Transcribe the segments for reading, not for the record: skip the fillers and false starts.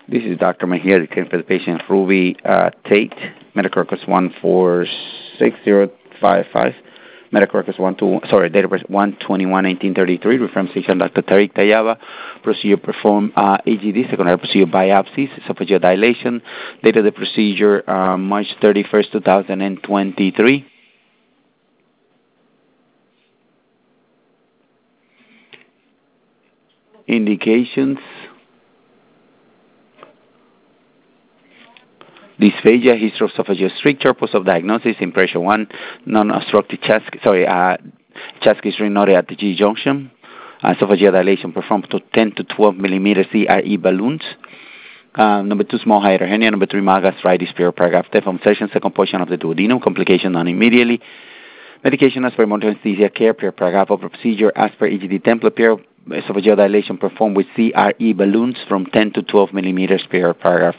This is Dr. Mejia, the clinic for the patient Ruby Tate, medical records 1460055, medical records date of birth 1/21/1933, reference patient Dr. Tariq Tayaba, procedure performed AGD, secondary procedure biopsies, esophageal dilation, date of the procedure March 31st, 2023. Indications: dysphagia, history of esophageal stricture, post of diagnosis, impression 1, non-obstructive chest X-ray noted at the G junction, esophageal dilation performed to 10 to 12 millimeter CRE balloons. Number 2, small hiatal hernia. Number 3, mild gastritis, period, paragraph. Deform section, second portion of the duodenum, complication done immediately. Medication as per monitoring anesthesia care, period, paragraph. Over procedure as per EGD template, period. Esophageal dilation performed with CRE balloons from 10 to 12 millimeters, period, paragraph.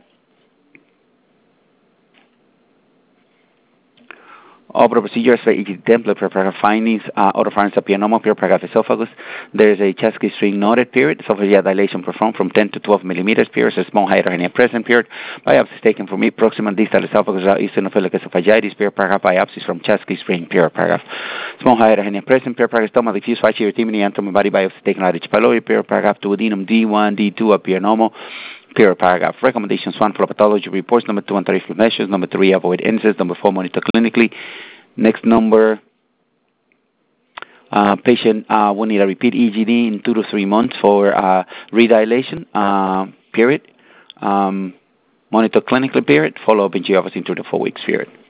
Over procedures for each template, paragraph findings, otopharynx papilloma, paragraph esophagus. There is a chest string noted, period. Esophageal dilation performed from 10 to 12 millimeters, period. A small hiatal hernia present, period. Biopsies taken from proximal distal esophagus, eosinophilic esophagitis, period. Paragraph biopsies from chest string, period. Paragraph. Small hiatal hernia present, period. Paragraph stomach, diffuse fasciotimony, anatomy, body biopsy taken out of H. pylori, period. Paragraph duodenum D1, D2, papilloma. Period, paragraph. Recommendations: 1, follow pathology reports. Number 2, anti-reflux measures. Number 3, avoid NSAIDs. Number 4, monitor clinically. Next number, patient will need a repeat EGD in 2 to 3 months for redilation, period. Monitor clinically, period. Follow up in G office in 2 to 4 weeks, period.